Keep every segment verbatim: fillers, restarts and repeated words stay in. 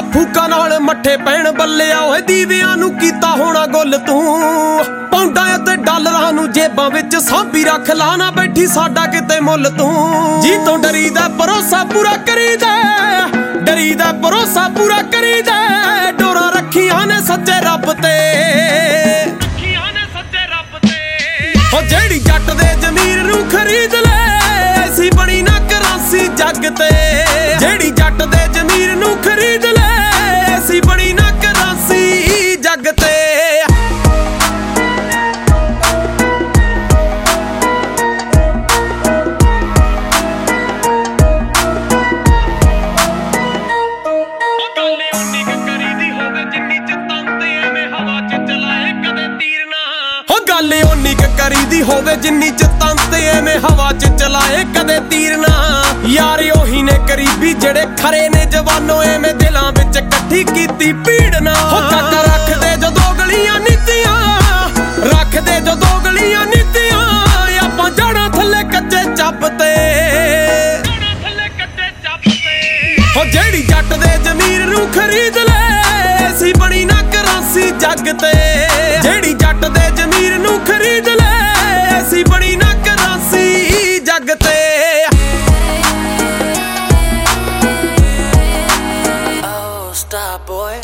ਫੂਕਾਂ ਨਾਲ ਮੱਠੇ ਪੈਣ ਬੱਲਿਆ ਓਏ ਦੀਵਿਆਂ ਨੂੰ ਕੀਤਾ ਹੋਣਾ ਗੁੱਲ ਤੂੰ। ਪੌਂਡਾਂ ਅਤੇ ਡਾਲਰਾਂ ਨੂੰ ਜੇਬਾਂ ਵਿੱਚ ਸਾਂਭੀ ਰੱਖ ਲਾ ਨਾ ਬੈਠੀ ਸਾਡਾ ਕਿਤੇ ਮੁੱਲ ਤੂੰ। ਜੀ ਤੋਂ ਡਰੀਦਾ ਭਰੋਸਾ ਪੂਰਾ ਕਰੀਦਾ, ਡਰੀਦਾ ਭਰੋਸਾ ਪੂਰਾ ਕਰੀਦਾ, ਡੋਰਾਂ ਰੱਖੀਆਂ ਨੇ ਸੱਚੇ ਰੱਬ ਤੇ, ਰੱਖੀਆਂ ਨੇ ਸੱਚੇ ਰੱਬ ਤੇ। ਓ ਜਿਹੜੀ ਜੱਟ ਦੇ ਜ਼ਮੀਰ ਨੂੰ ਖਰੀਦ ਲੈ ਐਸੀ ਬਣੀ ਨਾ ਕਰਾਂਸੀ ਜੱਗ ਤੇ, ਜਿਹੜੀ ਜੱਟ ਦੇ ਜ਼ਮੀਰ ਨੂੰ ਖਰੀਦ ਲੈ ਐਸੀ ਬਣੀ ਨਾ ਕਰਾਂਸੀ ਜੱਗ ਤੇ। ਗੱਲ ਓਨੀ ਕ ਕਰੀਦੀ ਹੋਵੇ ਜਿੰਨੀ ਚ ਤਨ ਤੇ ਐਵੇਂ ਹਵਾ ਚ ਚਲਾਏ ਕਦੇ ਤੀਰ ਨਾ। ਯਾਰ ਉਹੀ ਨੇ ਕਰੀਬੀ ਜਿਹੜੇ ਖਰੇ ਨੇ ਜਵਾਨੋ ਐਵੇਂ ਦਿਲਾਂ ਵਿੱਚ ਇਕੱਠੀ ਕੀਤੀ ਭੀੜ ਨਾ। ਹੋ ਕਾਕਾ ਰੱਖਦੇ ਜਦੋਂ ਗਲੀਆਂ ਨੀਤੀਆਂ, ਰੱਖਦੇ ਜਦੋਂ ਗਲੀਆਂ ਨੀਤੀਆਂ, ਆਪਾਂ ਜੜਾਂ ਥੱਲੇ ਕੱਚੇ ਚੱਬ ਤੇ, ਜੜਾਂ ਥੱਲੇ ਕੱਚੇ ਚੱਬ ਤੇ। ਹੋ ਜਿਹੜੀ ਜੱਟ ਦੇ ਜ਼ਮੀਰ ਨੂੰ ਖਰੀਦ ਲੈ ਐਸੀ ਬਣੀ ਨਾ ਕਰਾਂਸੀ ਜੱਗ ਤੇ, ਜਿਹੜੀ ਜੱਟ ਦੇ ਜ਼ਮੀਰ ਨੂੰ ਖਰੀਦ ਲੈ ਐਸੀ ਬਣੀ ਨਾ ਕਰਾਂਸੀ ਜੱਗ ਤੇ। Oh, stop, boy.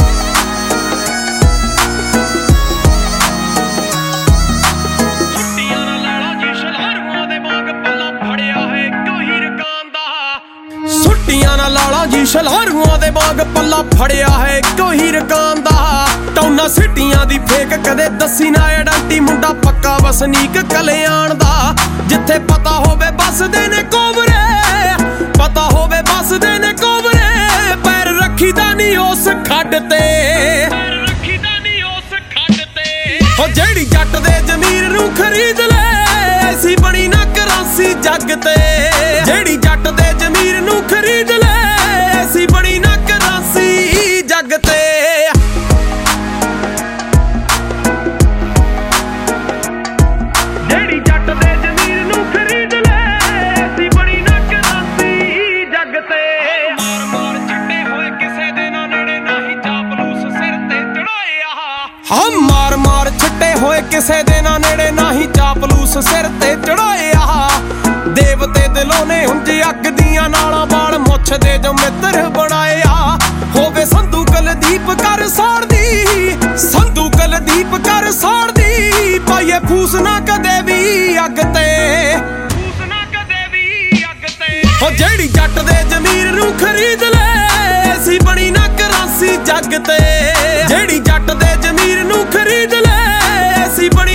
ਛੁੱਟੀਆਂ ਨਾਲ ਲਾਲਾ ਜੀ ਸ਼ਲਹਰੂਆਂ ਦੇ ਵਾਂਗ ਪੱਲਾ ਫੜਿਆ ਹੈ ਇੱਕੋ ਹੀ ਰਕਾਨ ਦਾ। ਛੁੱਟੀਆਂ ਨਾਲ ਲਾਲਾ ਜੀ ਸ਼ਲਹਰੂਆਂ ਦੇ ਵਾਂਗ ਪੱਲਾ ਫੜਿਆ ਹੈ ਇੱਕੋ ਹੀ ਰਕਾਨ ਦਾ। ਟੌਨਾ ਸਿੱਟੀਆਂ ਦੀ ਫੇਕ ਕਦੇ ਦੱਸੀ ਨਾ ਐਡੰਟੀ, ਮੁੰਡਾ ਪੱਕਾ ਵਸਨੀਕ ਕਲਿਆਣ ਦਾ। ਜਿੱਥੇ ਪਤਾ ਹੋਵੇ ਬਸਦੇ ਨੇ ਕੋਬਰੇ, ਪਤਾ ਹੋਵੇ ਬਸਦੇ ਨੇ ਕੋਬਰੇ, ਪੈਰ ਰੱਖੀਦਾ ਨੀ ਉਸ ਖੱਡ ਤੇ, ਪੈਰ ਰੱਖੀਦਾ ਨੀ ਉਸ ਖੱਡ ਤੇ। ਹੋ ਜਿਹੜੀ ਜੱਟ ਦੇ ਜ਼ਮੀਰ ਨੂੰ ਖਰੀਦ ਲੈ ਐਸੀ ਬਣੀ ਨਾ ਕਰਾਂਸੀ ਜੱਗ ਤੇ, ਜਿਹੜੀ ਜੱਟ ਦੇ ਜ਼ਮੀਰ ਨੂੰ ਖਰੀਦ ਲੈ ਐਸੀ ਬਣੀ ਨਾ ਕਰਾਂਸੀ ਜੱਗ ਤੇ। ਜਿਹੜੀ ਜੱਟ ਦੇ ਜ਼ਮੀਰ ਨੂੰ ਖਰੀਦ ਲੈ ਐਸੀ ਬਣੀ ਨਾ ਕਰਾਂਸੀ ਜੱਗ ਤੇ। ਮਾਰ ਮਾਰ ਚਿੱਟੇ ਹੋਏ ਕਿਸੇ ਦੇ ਨਾ ਨੇੜੇ ਨਹੀਂ ਚਾਪਲੂਸ ਸਿਰ ਤੇ ਚੜਾਏ ਆਹ। ਹਾਂ ਮਾਰ ਮਾਰ ਚਿੱਟੇ ਹੋਏ ਕਿਸੇ ਦੇ ਨਾ ਨੇੜੇ ਨਹੀਂ ਚਾਪਲੂਸ ਸਿਰ ਤੇ ਚੜਾਏ ਆਹ। ਦੇਵਤੇ ਦਿਲੋਂ ਨੇ ਉਂਝ ਅੱਗ ਦੀਆਂ ਨਾਲਾਂ ਵਾਲ ਮੁੱਛ ਦੇ ਜੋ ਮਿੱਤਰ ਬਣਾਏ ਆ। ਹੋਵੇ ਸੰਧੂ ਕੁਲਦੀਪ ਕਰ ਸਾੜਦੀ, ਸੰਧੂ ਕੁਲਦੀਪ ਕਰ ਸਾੜਦੀ, ਪਾਈਏ ਫੂਸ ਨਾ ਕਦੇ ਵੀ ਅੱਗ ਤੇ, ਫੂਸ ਨਾ ਕਦੇ ਵੀ ਅੱਗ ਤੇ। ਹੋ ਜਿਹੜੀ ਜੱਟ ਦੇ ਜ਼ਮੀਰ ਨੂੰ ਖਰੀਦ ਲੈ ਐਸੀ ਬਣੀ ਨਾ ਕਰਾਂਸੀ ਜੱਗ ਤੇ, ਜਿਹੜੀ ਜੱਟ ਦੇ ਜ਼ਮੀਰ ਨੂੰ ਖਰੀਦ ਲੈ ਐਸੀ ਬਣੀ